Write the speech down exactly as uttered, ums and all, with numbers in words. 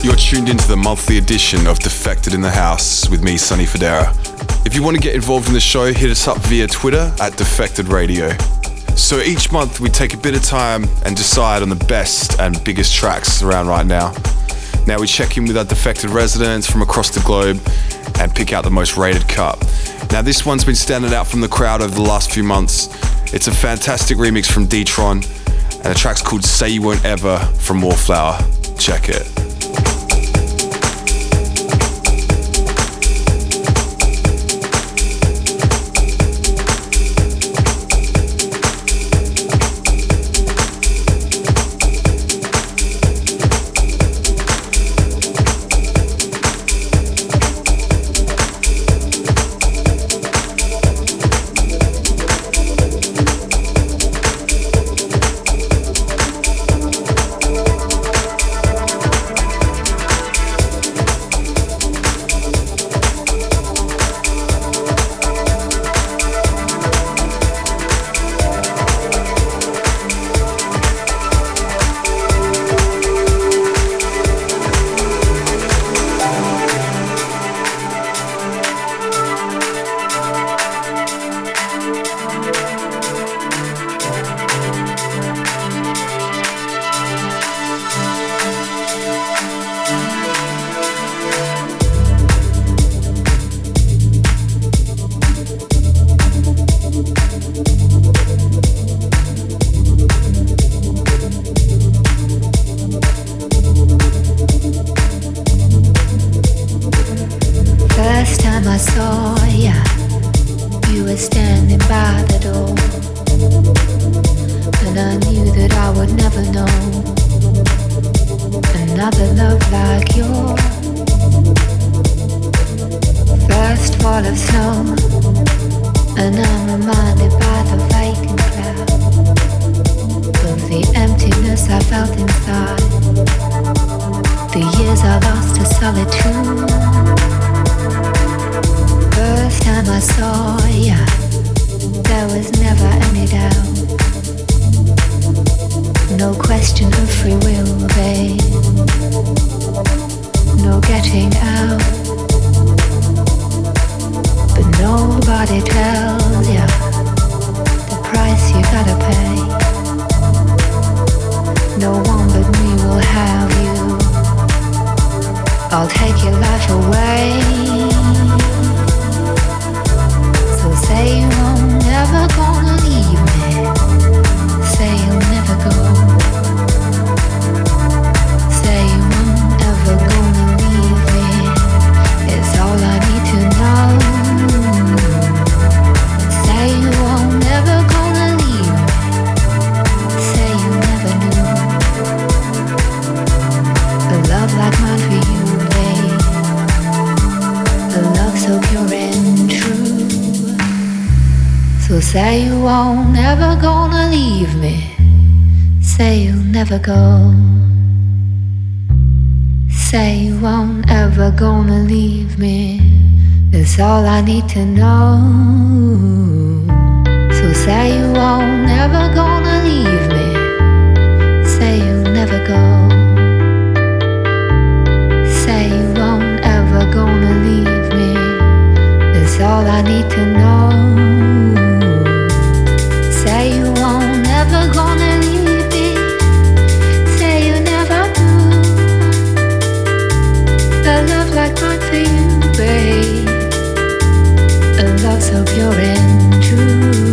You're tuned into the monthly edition of Defected in the House with me, Sonny Fodera. If you want to get involved in the show, hit us up via Twitter at Defected Radio. So each month we take a bit of time and decide on the best and biggest tracks around right now. Now we check in with our Defected residents from across the globe and pick out the most rated cut. Now this one's been standing out from the crowd over the last few months. It's a fantastic remix from D-Tron, and the track's called Say You Won't Ever from Wallflower. Check it. Say you won't ever gonna leave me. Say you'll never go. Say you won't ever gonna leave me. That's all I need to know. So say you won't ever gonna leave me. Say you'll never go. Say you won't ever gonna leave me. That's all I need to know. Say you won't ever gonna leave me. Say you never will. A love like mine for you, babe. A love so pure and true.